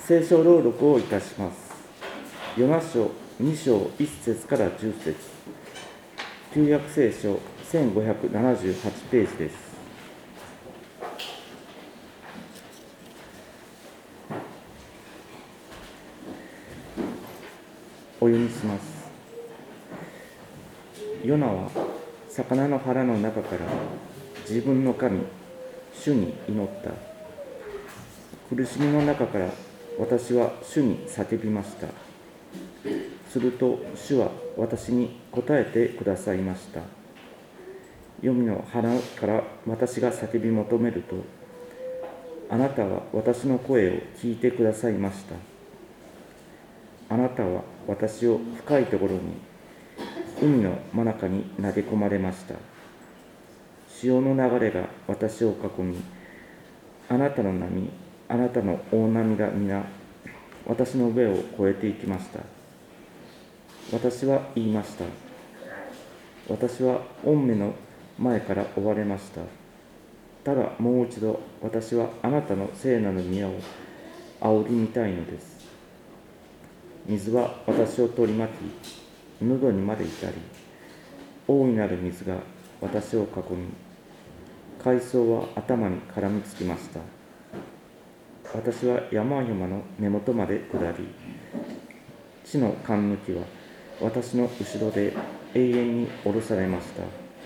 聖書朗読をいたします。ヨナ書2章1節から10節、旧約聖書1578ページです。お読みします。ヨナは魚の腹の中から自分の神、主に祈った。苦しみの中から私は主に叫びました。すると主は私に答えてくださいました。黄泉の腹から私が叫び求めると、あなたは私の声を聞いてくださいました。あなたは私を深いところに、海の真中に投げ込まれました。潮の流れが私を囲み、あなたの波、あなたの大波が皆、私の上を越えていきました。私は言いました。私は御目の前から追われました。ただもう一度、私はあなたの聖なる宮を仰ぎ見たいのです。水は私を取り巻き、喉にまで至り、大いなる水が私を囲み、海藻は頭に絡みつきました。私は山々の根元まで下り、地の貫抜きは私の後ろで永遠に下ろされました。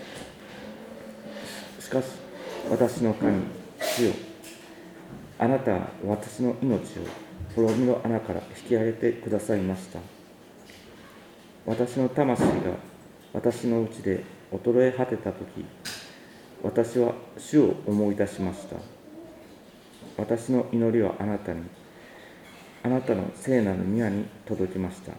しかし私の神、主よ、あなたは私の命を滅びの穴から引き上げてくださいました。私の魂が私のうちで衰え果てたとき、私は主を思い出しました。私の祈りはあなたに、あなたの聖なる宮に届きました。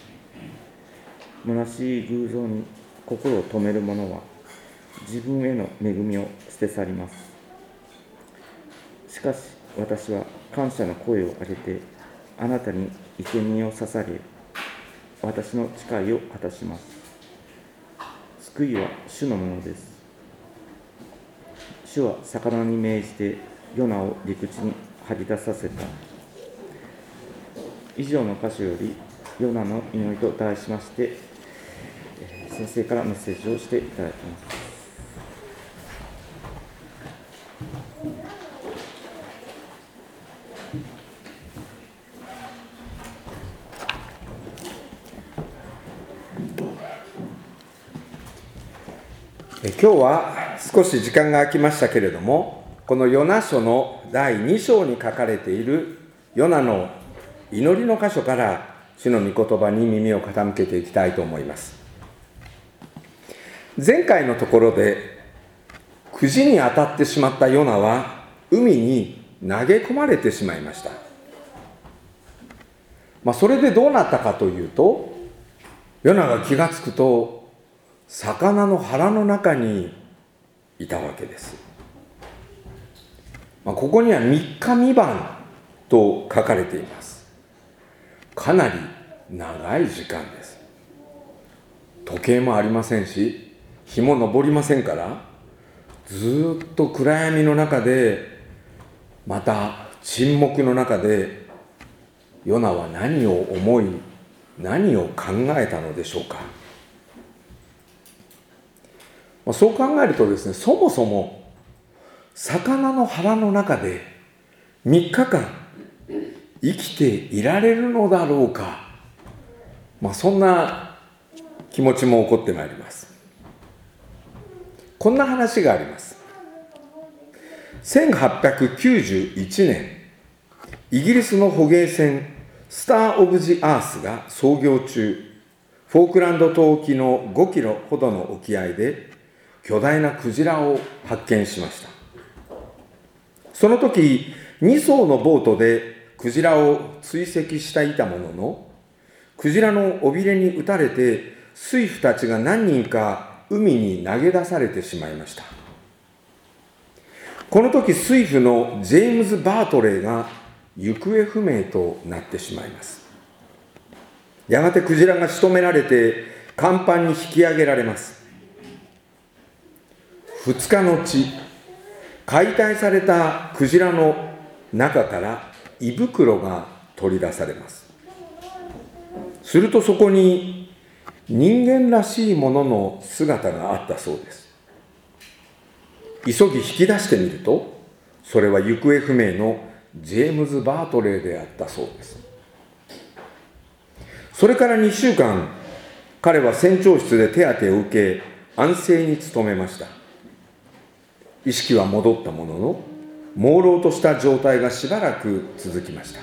虚しい偶像に心を止める者は、自分への恵みを捨て去ります。しかし私は感謝の声を上げて、あなたに生贄を捧げ、私の誓いを果たします。救いは主のものです。主は魚に命じてヨナを陸地に吐き出させた。以上の箇所よりヨナの祈りと題しまして、先生からメッセージをしていただきます。 今日は少し時間が空きましたけれども、このヨナ書の第2章に書かれているヨナの祈りの箇所から主の御言葉に耳を傾けていきたいと思います。前回のところでくじに当たってしまったヨナは海に投げ込まれてしまいました。それでどうなったかというと、ヨナが気がつくと魚の腹の中にいたわけです。ここには3日3晩と書かれています。かなり長い時間です。時計もありませんし、日も昇りませんから、ずっと暗闇の中で、また沈黙の中で、ヨナは何を思い、何を考えたのでしょうか。そう考えるとですね、そもそも魚の腹の中で3日間生きていられるのだろうか、そんな気持ちも起こってまいります。こんな話があります。1891年、イギリスの捕鯨船スター・オブ・ジ・アースが操業中、フォークランド島沖の5キロほどの沖合で巨大なクジラを発見しました。その時、2艘のボートでクジラを追跡していたものの、クジラの尾びれに打たれて水夫たちが何人か海に投げ出されてしまいました。この時、水夫のジェームズ・バートレーが行方不明となってしまいます。やがてクジラが仕留められて甲板に引き上げられます。2日の後、解体されたクジラの中から胃袋が取り出されます。するとそこに人間らしいものの姿があったそうです。急ぎ引き出してみると、それは行方不明のジェームズ・バートレーであったそうです。それから2週間、彼は船長室で手当てを受け、安静に努めました。意識は戻ったものの、朦朧とした状態がしばらく続きました。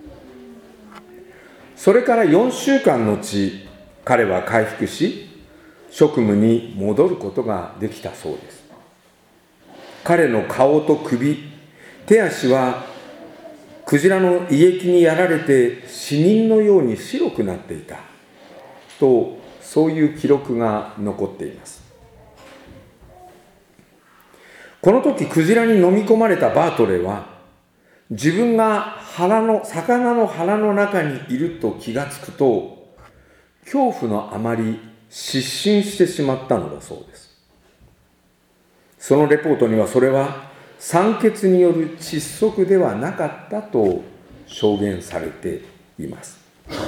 それから4週間のち、彼は回復し、職務に戻ることができたそうです。彼の顔と首、手足はクジラの胃液にやられて死人のように白くなっていたと、そういう記録が残っています。この時クジラに飲み込まれたバートレーは、自分が魚の腹の中にいると気がつくと、恐怖のあまり失神してしまったのだそうです。そのレポートには、それは酸欠による窒息ではなかったと証言されています。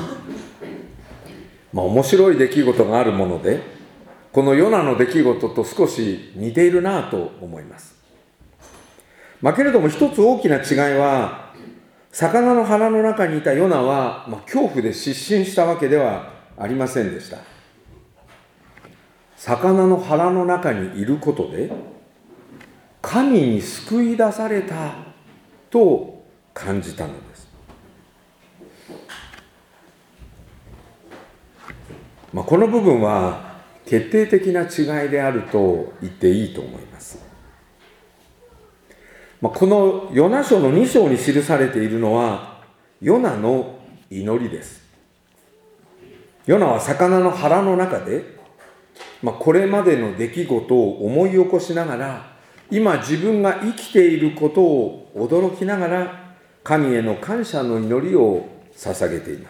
面白い出来事があるもので、このヨナの出来事と少し似ているなと思います。けれども一つ大きな違いは、魚の腹の中にいたヨナは、恐怖で失神したわけではありませんでした。魚の腹の中にいることで、神に救い出されたと感じたのです。この部分は決定的な違いであると言っていいと思います。このヨナ書の2章に記されているのは、ヨナの祈りです。ヨナは魚の腹の中で、これまでの出来事を思い起こしながら、今自分が生きていることを驚きながら、神への感謝の祈りを捧げています。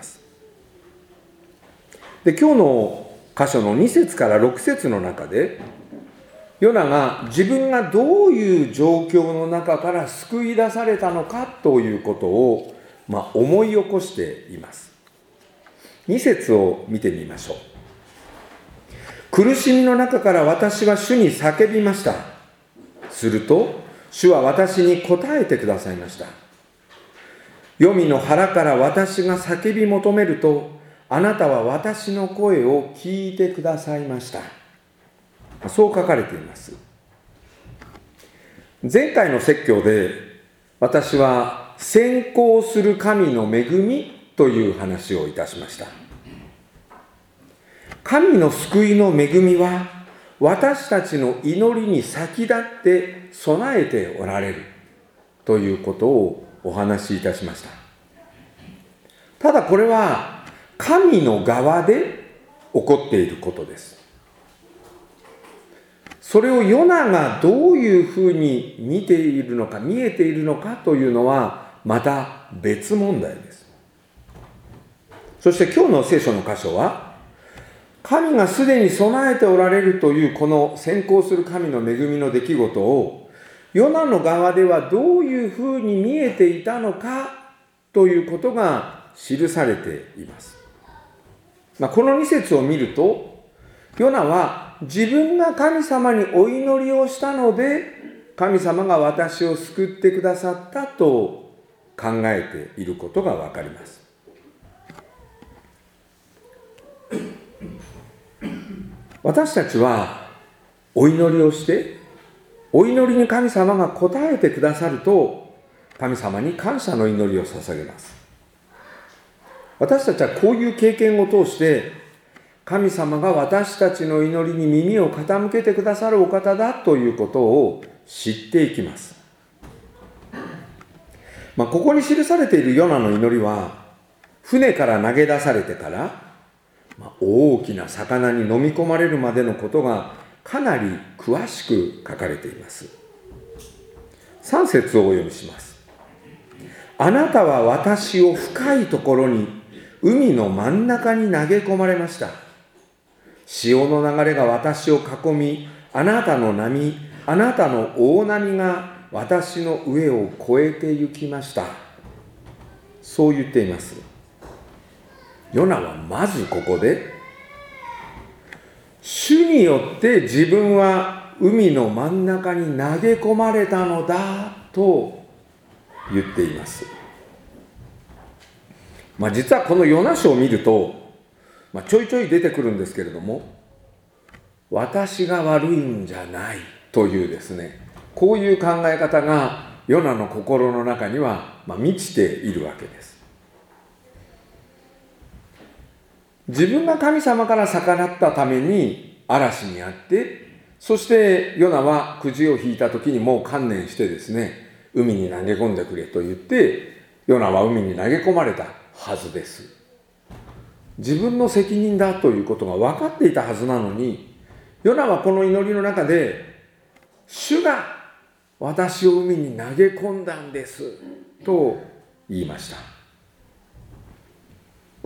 で、今日の箇所の2節から6節の中で、ヨナが自分がどういう状況の中から救い出されたのかということを、思い起こしています。2節を見てみましょう。苦しみの中から私は主に叫びました。すると主は私に答えてくださいました。黄泉の腹から私が叫び求めると、あなたは私の声を聞いてくださいました。そう書かれています。前回の説教で私は先行する神の恵みという話をいたしました。神の救いの恵みは私たちの祈りに先立って備えておられるということをお話しいたしました。ただこれは神の側で起こっていることです。それをヨナがどういうふうに見ているのか、見えているのかというのはまた別問題です。そして今日の聖書の箇所は、神がすでに備えておられるというこの先行する神の恵みの出来事を、ヨナの側ではどういうふうに見えていたのかということが記されています。この2節を見ると、ヨナは自分が神様にお祈りをしたので、神様が私を救ってくださったと考えていることがわかります。私たちはお祈りをして、お祈りに神様が応えてくださると、神様に感謝の祈りを捧げます。私たちはこういう経験を通して、神様が私たちの祈りに耳を傾けてくださるお方だということを知っていきます。ここに記されているヨナの祈りは、船から投げ出されてから大きな魚に飲み込まれるまでのことがかなり詳しく書かれています。3節をお読みします。あなたは私を深いところに、海の真ん中に投げ込まれました。潮の流れが私を囲み、あなたの波、あなたの大波が私の上を越えて行きました。 そう言っています。ヨナはまずここで、主によって自分は海の真ん中に投げ込まれたのだと言っています。実はこのヨナ書を見ると、ちょいちょい出てくるんですけれども、私が悪いんじゃないというですね、こういう考え方がヨナの心の中には満ちているわけです。自分が神様から逆らったために嵐にあって、そしてヨナはくじを引いた時にもう観念してですね、海に投げ込んでくれと言って、ヨナは海に投げ込まれたはずです。自分の責任だということが分かっていたはずなのに、ヨナはこの祈りの中で、主が私を海に投げ込んだんですと言いました。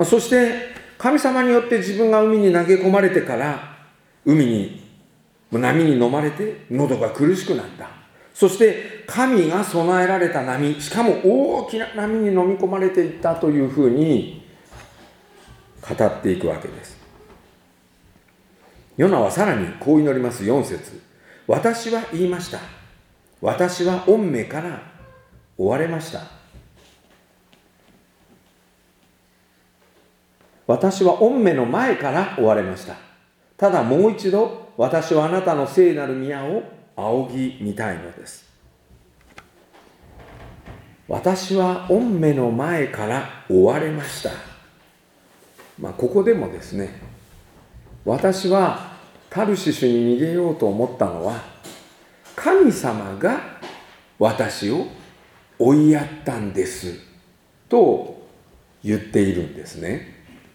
そして神様によって自分が海に投げ込まれてから、波に飲まれて喉が苦しくなった。そして神が備えられた波、しかも大きな波に飲み込まれていったというふうに語っていくわけです。ヨナはさらにこう祈ります。4節。私は言いました。私は御目から追われました。私は御目の前から追われました。ただもう一度私はあなたの聖なる宮を仰ぎ見たいのです。私は御目の前から追われました。ここでもですね、私はタルシシュに逃げようと思ったのは、神様が私を追いやったんですと言っているんですね。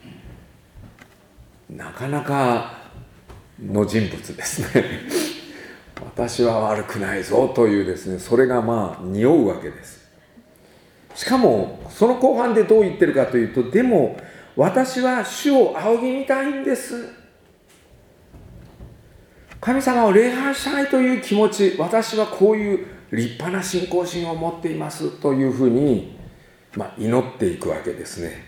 なかなかの人物ですね。私は悪くないぞというですね、それが匂うわけです。しかもその後半でどう言ってるかというと、でも私は主を仰ぎ見たいんです。神様を礼拝したいという気持ち、私はこういう立派な信仰心を持っていますというふうに、祈っていくわけですね。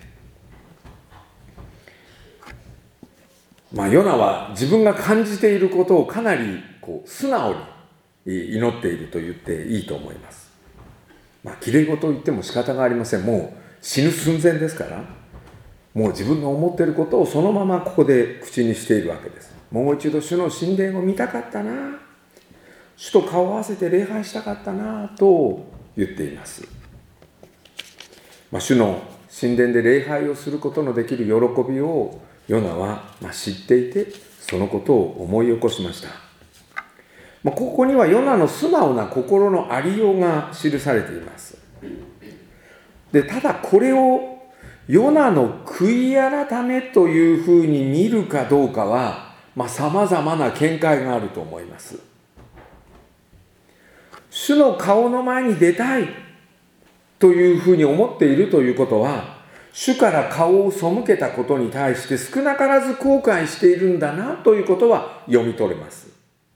ヨナは自分が感じていることをかなり素直に祈っていると言っていいと思います。きれい事を言っても仕方がありません。もう死ぬ寸前ですから、もう自分の思っていることをそのままここで口にしているわけです。もう一度主の神殿を見たかったな、主と顔を合わせて礼拝したかったなと言っています。主の神殿で礼拝をすることのできる喜びをヨナは知っていて、そのことを思い起こしました。ここにはヨナの素直な心のありようが記されています。で、ただこれをヨナの悔い改めというふうに見るかどうかは、様々な見解があると思います。主の顔の前に出たいというふうに思っているということは、主から顔を背けたことに対して少なからず後悔しているんだなということは読み取れます。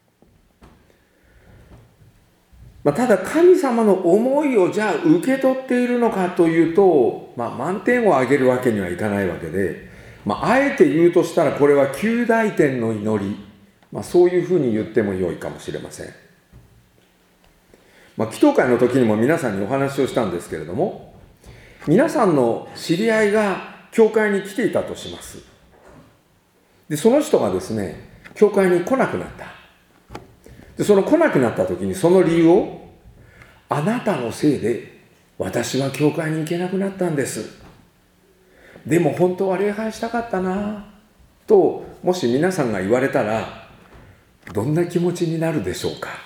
ただ神様の思いをじゃあ受け取っているのかというと、満点をあげるわけにはいかないわけで、あえて言うとしたらこれは及第点の祈り、そういうふうに言っても良いかもしれません。祈祷会の時にも皆さんにお話をしたんですけれども、皆さんの知り合いが教会に来ていたとします。で、その人がですね、教会に来なくなった。で、その来なくなった時にその理由を、あなたのせいで私は教会に行けなくなったんです。でも本当は礼拝したかったなと、もし皆さんが言われたら、どんな気持ちになるでしょうか。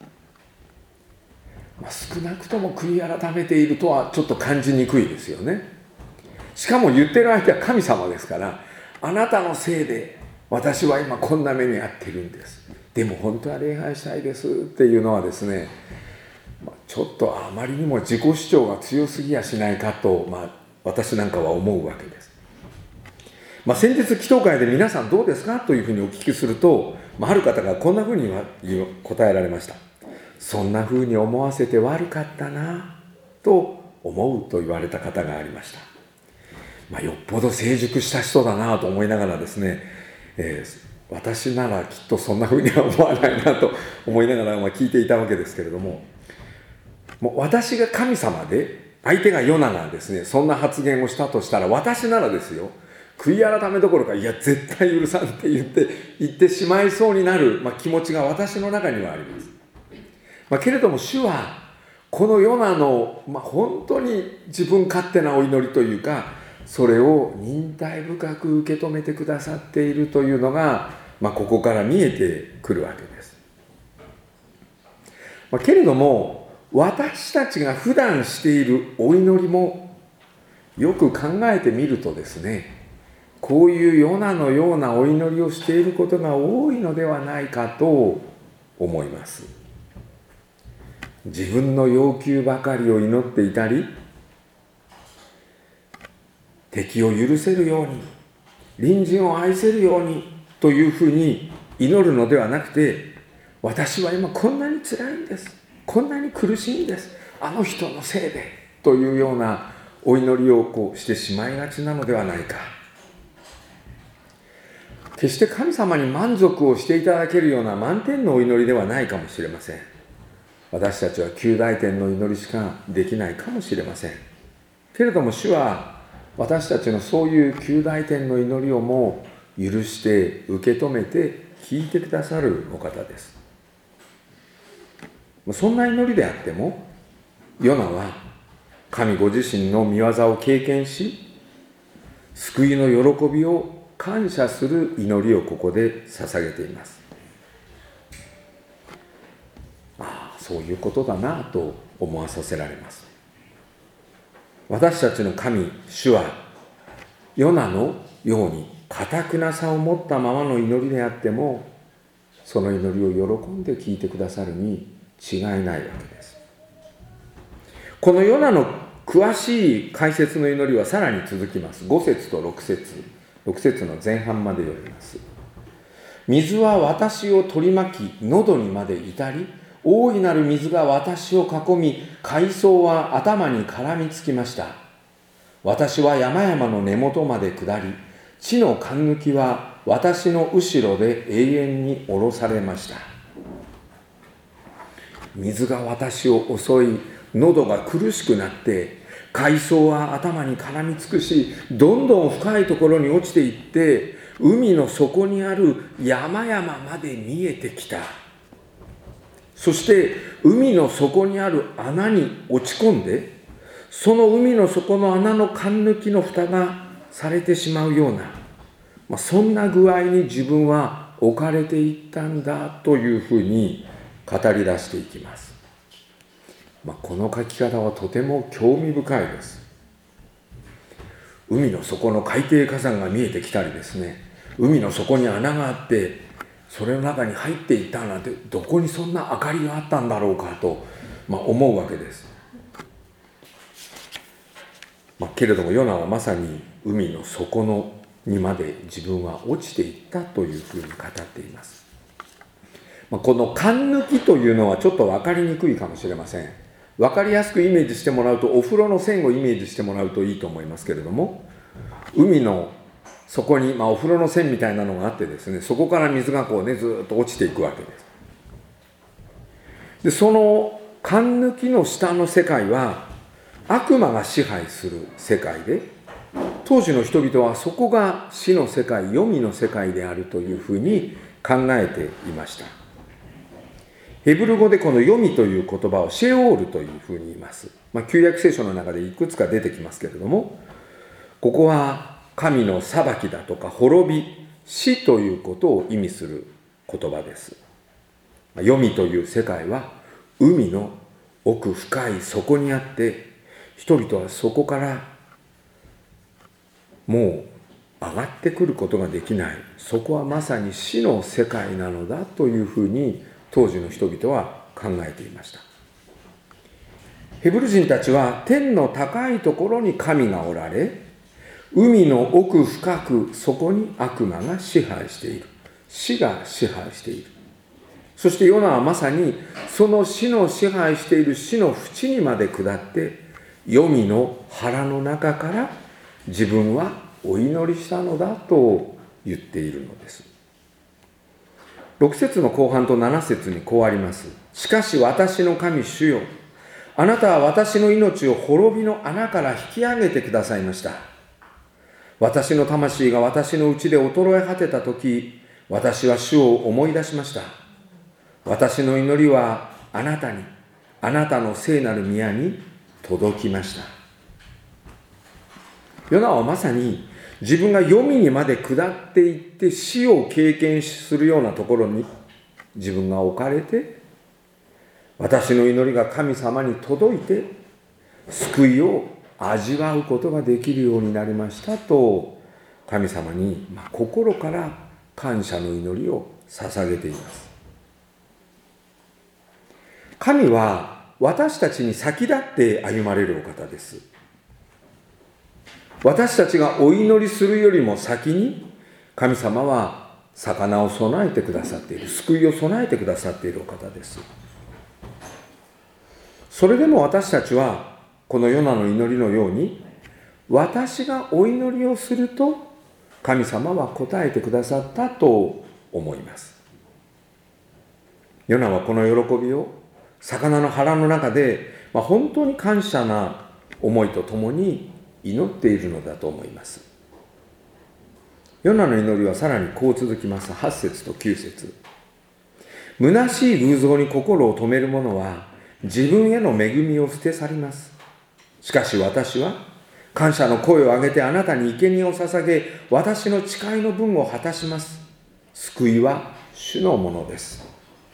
少なくとも悔い改めているとはちょっと感じにくいですよね。しかも言ってる相手は神様ですから、あなたのせいで私は今こんな目に遭っているんです。でも本当は礼拝したいですっていうのはですね、ちょっとあまりにも自己主張が強すぎやしないかと、私なんかは思うわけです。先日祈祷会で皆さんどうですかというふうにお聞きすると、ある方がこんなふうに答えられました。そんなふうに思わせて悪かったなと思うと言われた方がありました。よっぽど成熟した人だなと思いながらですね、私ならきっとそんな風には思わないなと思いながら聞いていたわけですけれども、もう私が神様で相手がヨナがですね、そんな発言をしたとしたら、私ならですよ、悔い改めどころか、いや絶対許さんって言ってしまいそうになる、気持ちが私の中にはあります。けれども主はこのヨナの、本当に自分勝手なお祈りというか、それを忍耐深く受け止めてくださっているというのが、ここから見えてくるわけです。けれども私たちが普段しているお祈りもよく考えてみるとですね、こういうヨナのようなお祈りをしていることが多いのではないかと思います。自分の要求ばかりを祈っていたり、敵を許せるように、隣人を愛せるようにというふうに祈るのではなくて、私は今こんなに辛いんです、こんなに苦しいんです、あの人のせいでというようなお祈りをしてしまいがちなのではないか。決して神様に満足をしていただけるような満点のお祈りではないかもしれません。私たちは及第点の祈りしかできないかもしれません。けれども主は私たちのそういう及第点の祈りをも許して受け止めて聞いてくださるお方です。そんな祈りであっても、ヨナは神ご自身の御業を経験し、救いの喜びを感謝する祈りをここで捧げています。そういうことだなと思わさせられます。私たちの神、主はヨナのように堅くなさを持ったままの祈りであっても、その祈りを喜んで聞いてくださるに違いないわけです。このヨナの詳しい解説の祈りはさらに続きます。5節と6節の前半まで読みます。水は私を取り巻き、喉にまで至り、大いなる水が私を囲み、海藻は頭に絡みつきました。私は山々の根元まで下り、地の貫抜きは私の後ろで永遠に下ろされました。水が私を襲い、喉が苦しくなって、海藻は頭に絡みつくし、どんどん深いところに落ちていって、海の底にある山々まで見えてきた。そして海の底にある穴に落ち込んで、その海の底の穴の貫抜きの蓋がされてしまうような、そんな具合に自分は置かれていったんだというふうに語り出していきます。この書き方はとても興味深いです。海の底の海底火山が見えてきたりですね、海の底に穴があってそれの中に入っていったなんて、どこにそんな明かりがあったんだろうかと、思うわけです。けれどもヨナはまさに海の底にまで自分は落ちていったというふうに語っています。この貫抜きというのはちょっと分かりにくいかもしれません。分かりやすくイメージしてもらうと、お風呂の線をイメージしてもらうといいと思いますけれども、海の底に、お風呂の線みたいなのがあってですね、そこから水がずっと落ちていくわけです。で、その貫抜きの下の世界は悪魔が支配する世界で、当時の人々はそこが死の世界、黄泉の世界であるというふうに考えていました。ヘブル語でこの黄泉という言葉をシェオールというふうに言います。旧約聖書の中でいくつか出てきますけれども、ここは神の裁きだとか滅び、死ということを意味する言葉です。黄泉という世界は海の奥深い底にあって、人々はそこからもう上がってくることができない、そこはまさに死の世界なのだというふうに当時の人々は考えていました。ヘブル人たちは天の高いところに神がおられ、海の奥深くそこに悪魔が支配している、死が支配している。そしてヨナはまさにその死の支配している死の淵にまで下って、 黄泉の腹の中から自分はお祈りしたのだと言っているのです。6節の後半と7節にこうあります。しかし私の神主よ、あなたは私の命を滅びの穴から引き上げてくださいました。私の魂が私のうちで衰え果てたとき、私は主を思い出しました。私の祈りはあなたに、あなたの聖なる宮に届きました。ヨナはまさに自分が黄泉にまで下っていって死を経験するようなところに自分が置かれて、私の祈りが神様に届いて救いを味わうことができるようになりましたと、神様に心から感謝の祈りを捧げています。神は私たちに先立って歩まれるお方です。私たちがお祈りするよりも先に神様は魚を備えてくださっている、救いを備えてくださっているお方です。それでも私たちはこのヨナの祈りのように、私がお祈りをすると神様は答えてくださったと思います。ヨナはこの喜びを魚の腹の中で、本当に感謝な思いとともに祈っているのだと思います。ヨナの祈りはさらにこう続きます。8節と9節。虚しい偶像に心を止める者は自分への恵みを捨て去ります。しかし私は感謝の声を上げてあなたに生贄を捧げ、私の誓いの分を果たします。救いは主のものです。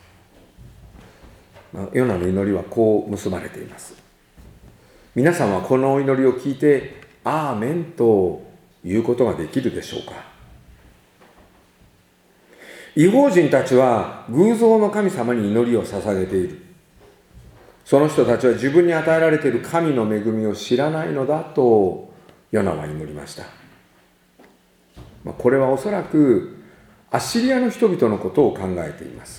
ヨナの祈りはこう結ばれています。皆さんはこのお祈りを聞いてアーメンということができるでしょうか。異邦人たちは偶像の神様に祈りを捧げている。その人たちは自分に与えられている神の恵みを知らないのだとヨナは祈りました。これはおそらくアッシリアの人々のことを考えています。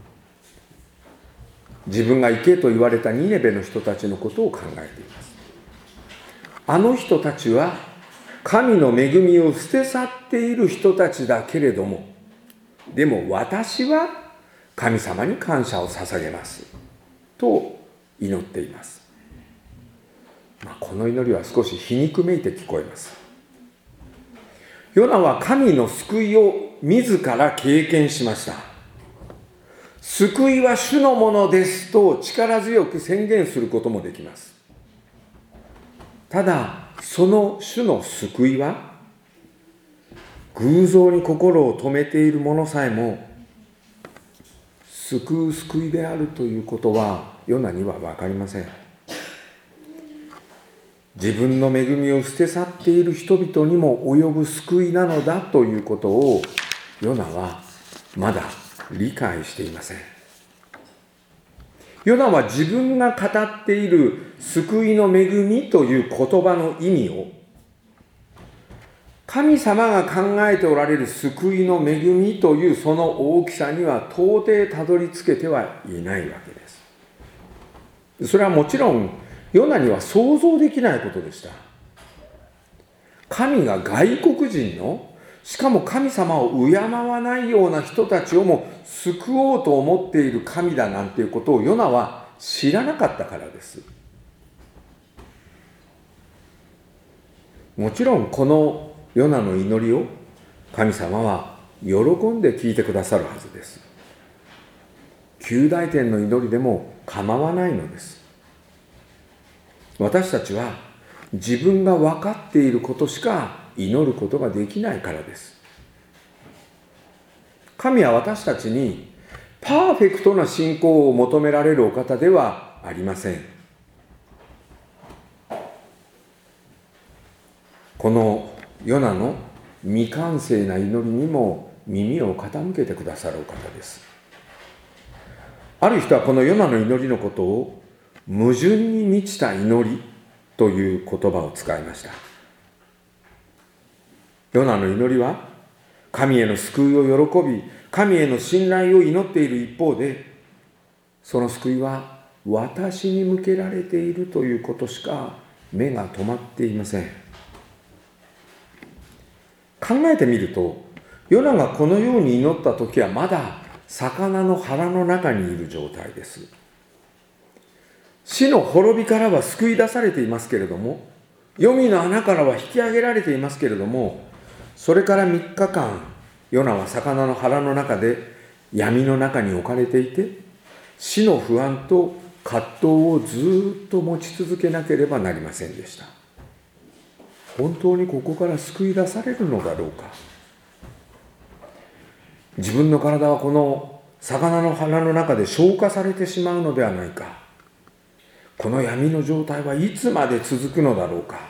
自分が行けと言われたニネベの人たちのことを考えています。あの人たちは神の恵みを捨て去っている人たちだけれども、でも私は神様に感謝を捧げますと祈っています。この祈りは少し皮肉めいて聞こえます。ヨナは神の救いを自ら経験しました。救いは主のものですと力強く宣言することもできます。ただその主の救いは偶像に心を止めている者さえも救う救いであるということはヨナには分かりません。自分の恵みを捨て去っている人々にも及ぶ救いなのだということをヨナはまだ理解していません。ヨナは自分が語っている救いの恵みという言葉の意味を神様が考えておられる救いの恵みというその大きさには到底たどり着けてはいないわけです。それはもちろんヨナには想像できないことでした。神が外国人の、しかも神様を敬わないような人たちをも救おうと思っている神だなんていうことをヨナは知らなかったからです。もちろんこのヨナの祈りを神様は喜んで聞いてくださるはずです。及第点の祈りでも構わないのです。私たちは自分が分かっていることしか祈ることができないからです。神は私たちにパーフェクトな信仰を求められるお方ではありません。このヨナの未完成な祈りにも耳を傾けてくださるお方です。ある人はこのヨナの祈りのことを矛盾に満ちた祈りという言葉を使いました。ヨナの祈りは神への救いを喜び、神への信頼を祈っている一方で、その救いは私に向けられているということしか目が止まっていません。考えてみると、ヨナがこのように祈った時はまだ魚の腹の中にいる状態です。死の滅びからは救い出されていますけれども、黄泉の穴からは引き上げられていますけれども、それから3日間、ヨナは魚の腹の中で闇の中に置かれていて、死の不安と葛藤をずっと持ち続けなければなりませんでした。本当にここから救い出されるのだろうか。自分の体はこの魚の腹の中で消化されてしまうのではないか。この闇の状態はいつまで続くのだろうか。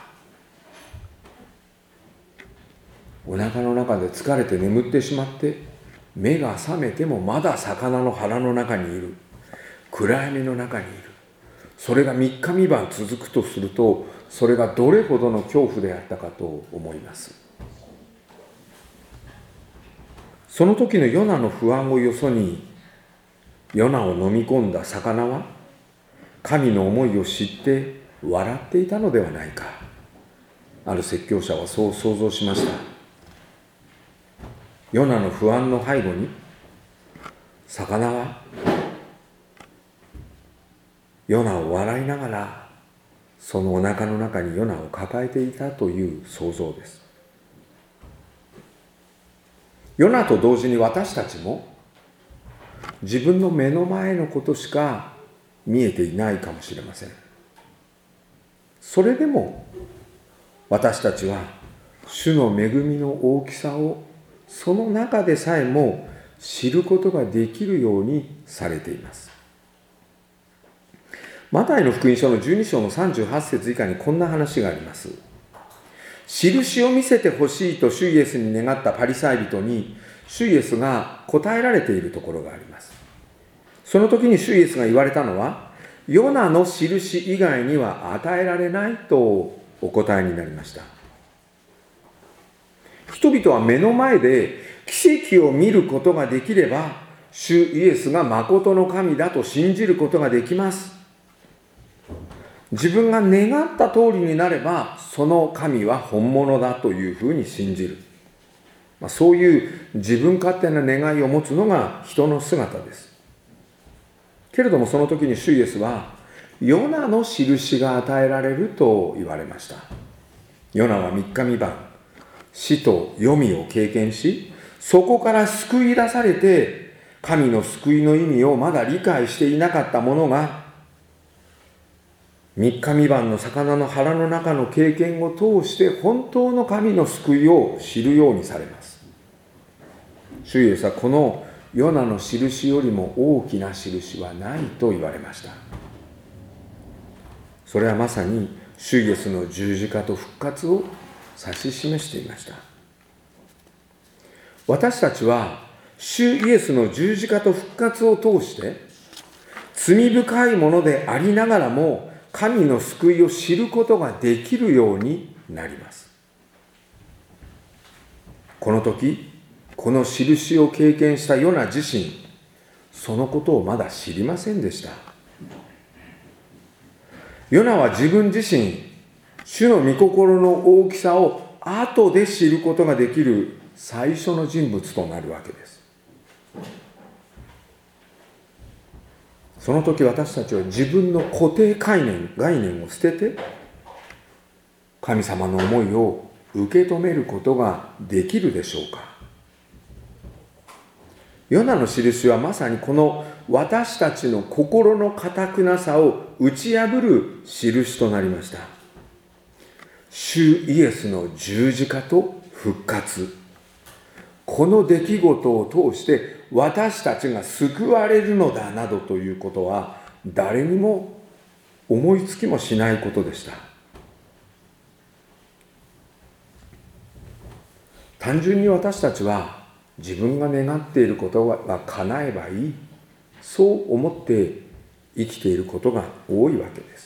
お腹の中で疲れて眠ってしまって、目が覚めてもまだ魚の腹の中にいる。暗闇の中にいる。それが3日3晩続くとすると、それがどれほどの恐怖であったかと思います。その時のヨナの不安をよそに、ヨナを飲み込んだ魚は神の思いを知って笑っていたのではないか。ある説教者はそう想像しました。ヨナの不安の背後に、魚はヨナを笑いながらそのお腹の中にヨナを抱えていたという想像です。ヨナと同時に私たちも自分の目の前のことしか見えていないかもしれません。それでも私たちは主の恵みの大きさをその中でさえも知ることができるようにされています。マタイの福音書の12章の38節以下にこんな話があります。印を見せてほしいと主イエスに願ったパリサイ人に主イエスが答えられているところがあります。その時に主イエスが言われたのは、ヨナの印以外には与えられないとお答えになりました。人々は目の前で奇跡を見ることができれば、主イエスが誠の神だと信じることができます。自分が願った通りになれば、その神は本物だというふうに信じる。そういう自分勝手な願いを持つのが人の姿です。けれどもその時に主イエスは、ヨナの印が与えられると言われました。ヨナは3日3晩、死と黄泉を経験し、そこから救い出されて、神の救いの意味をまだ理解していなかった者が、3日3晩の魚の腹の中の経験を通して本当の神の救いを知るようにされます。主イエスはこのヨナの印よりも大きな印はないと言われました。それはまさに主イエスの十字架と復活を指し示していました。私たちは主イエスの十字架と復活を通して罪深いものでありながらも神の救いを知ることができるようになります。この時、この印を経験したヨナ自身、そのことをまだ知りませんでした。ヨナは自分自身、主の御心の大きさを後で知ることができる最初の人物となるわけです。その時私たちは自分の固定概念を捨てて、神様の思いを受け止めることができるでしょうか。ヨナの印はまさにこの私たちの心の堅くなさを打ち破る印となりました。主イエスの十字架と復活、この出来事を通して私たちが救われるのだなどということは誰にも思いつきもしないことでした。単純に私たちは自分が願っていることが叶えばいい、そう思って生きていることが多いわけです。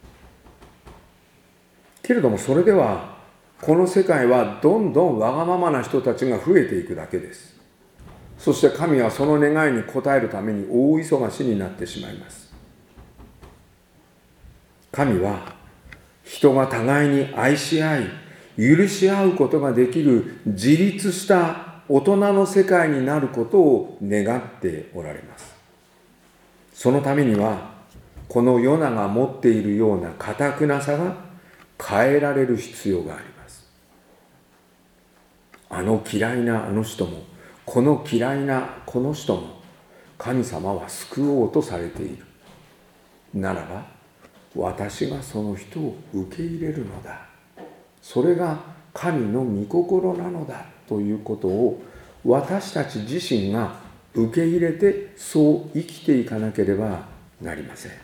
けれどもそれではこの世界はどんどんわがままな人たちが増えていくだけです。そして神はその願いに応えるために大忙しになってしまいます。神は人が互いに愛し合い、許し合うことができる自立した大人の世界になることを願っておられます。そのためには、このヨナが持っているような堅くなさが変えられる必要があります。あの嫌いなあの人も、この嫌いなこの人も、神様は救おうとされている。ならば、私がその人を受け入れるのだ。それが神の御心なのだということを私たち自身が受け入れてそう生きていかなければなりません。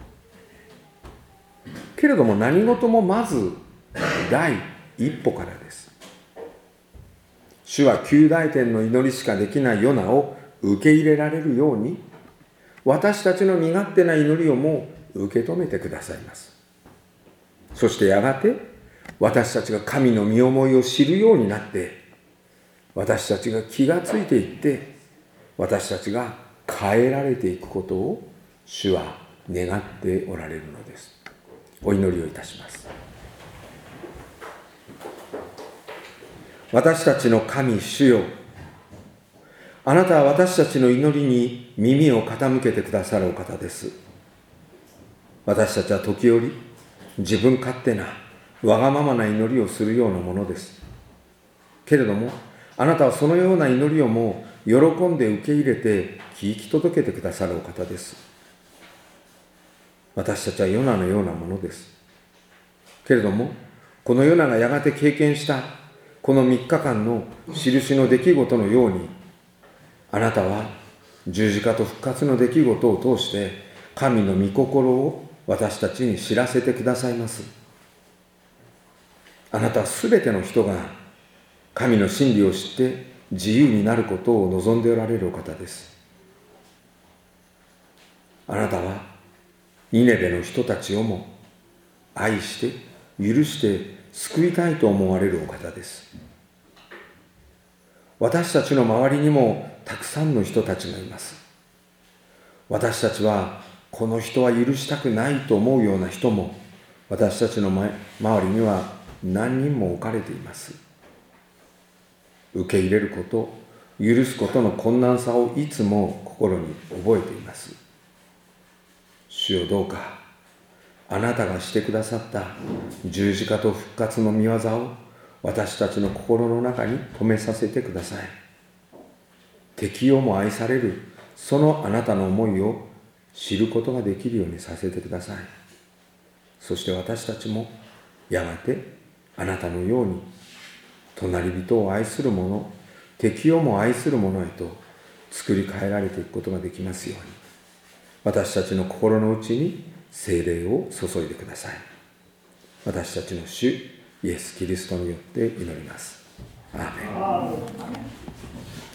けれども何事もまず第一歩からです。主は及第点の祈りしかできないヨナを受け入れられるように、私たちの身勝手な祈りをも受け止めてくださいます。そしてやがて私たちが神の身思いを知るようになって、私たちが気がついていって、私たちが変えられていくことを主は願っておられるのです。お祈りをいたします。私たちの神主よ、あなたは私たちの祈りに耳を傾けてくださるお方です。私たちは時折自分勝手なわがままな祈りをするようなものです。けれどもあなたはそのような祈りをも喜んで受け入れて聞き届けてくださるお方です。私たちはヨナのようなものです。けれどもこのヨナがやがて経験したこの3日間の印の出来事のように、あなたは十字架と復活の出来事を通して神の御心を私たちに知らせてくださいます。あなたはすべての人が神の真理を知って自由になることを望んでおられるお方です。あなたはニネベの人たちをも愛して許して救いたいと思われるお方です。私たちの周りにもたくさんの人たちがいます。私たちはこの人は許したくないと思うような人も私たちの周りには何人も置かれています。受け入れること、許すことの困難さをいつも心に覚えています。主よ、どうかあなたがしてくださった十字架と復活の御業を私たちの心の中に留めさせてください。敵をも愛されるそのあなたの思いを知ることができるようにさせてください。そして私たちもやがてあなたのように隣人を愛する者、敵をも愛する者へと作り変えられていくことができますように、私たちの心の内に聖霊を注いでください。私たちの主イエス・キリストによって祈ります。アーメン。